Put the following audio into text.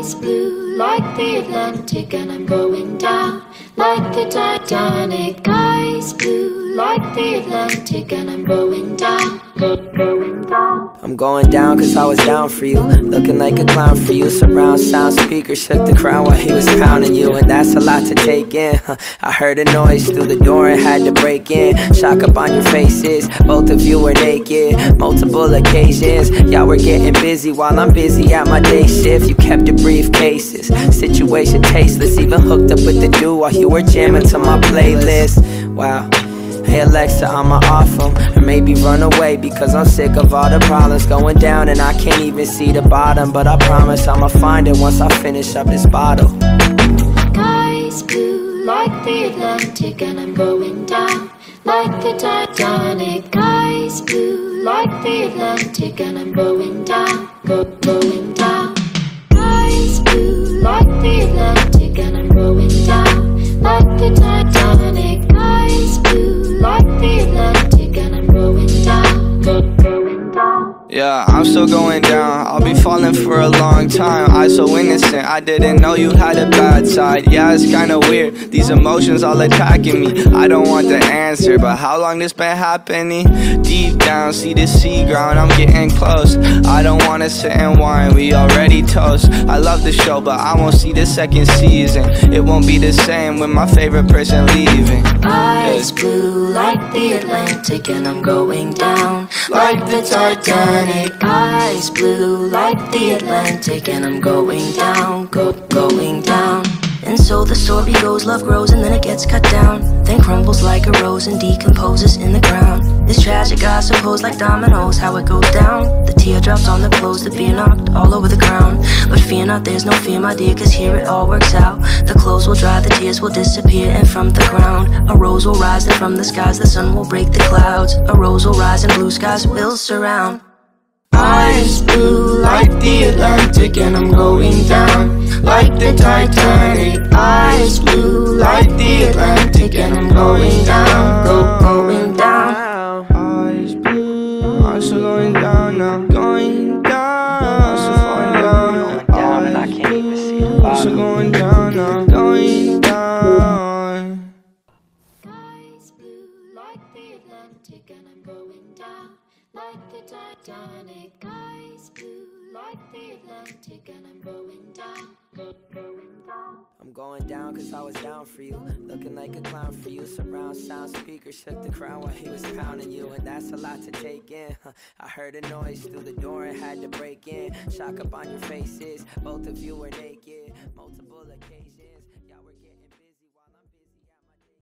Eyes blue like the Atlantic, and I'm going down like the Titanic. Eyes blue like the Atlantic, and I'm going down, going down. I'm going down cause I was down for you, looking like a clown for you. Surround sound speakers shook the crowd while he was pounding you, and that's a lot to take in. I heard a noise through the door and had to break in. Shock up on your faces, both of you were naked. Multiple occasions, y'all were getting busy while I'm busy at my day shift. You kept your briefcases, situation tasteless. Even hooked up with the dude while you were jamming to my playlist. Wow. Hey Alexa, I'ma off them, or maybe run away, because I'm sick of all the problems going down and I can't even see the bottom. But I promise I'ma find it once I finish up this bottle. Eyes blue like the Atlantic, and I'm going down like the Titanic. Eyes blue like the Atlantic, and I'm going down, going down. Eyes blue like the Atlantic, and I'm going down like the Titanic. Eyes blue like the Atlantic, and I'm going down, going down. Yeah, I'm still going down. I'll be falling for a long time. I so innocent, I didn't know you had a bad side. Yeah, it's kinda weird, these emotions all attacking me. I don't want the answer, but how long this been happening? Deep down, see the sea ground, I'm getting close. I don't wanna sit and whine, we already toast. I love the show, but I won't see the second season. It won't be the same with my favorite person leaving. Eyes blue like the Atlantic, and I'm going down like the Titanic. Eyes blue like the Atlantic, and I'm going down, going down. And so the story goes, love grows and then it gets cut down, then crumbles like a rose and decomposes in the ground. It's tragic, I suppose, like dominoes, how it goes down. The teardrops on the clothes, the beer knocked all over the ground. But fear not, there's no fear, my dear, cause here it all works out. The clothes will dry, the tears will disappear, and from the ground a rose will rise, and from the skies the sun will break the clouds. A rose will rise and blue skies will surround. Eyes blue like the Atlantic, and I'm going down like the Titanic. Eyes blue like the Atlantic, and I'm going down, going down. Eyes blue, I'm still going down now. Going down, I'm still falling down. Down and I can't even see the bottom. I'm still going down now. Going down. Eyes blue like the Atlantic, and I'm going down like the Titanic. Eyes blue like the Atlantic, and I'm going down, going down. I'm going down cause I was down for you, looking like a clown for you. Surround sound speakers shook the crowd while he was pounding you, and that's a lot to take in. I heard a noise through the door and had to break in. Shock up on your faces, both of you were naked. Multiple occasions, y'all were getting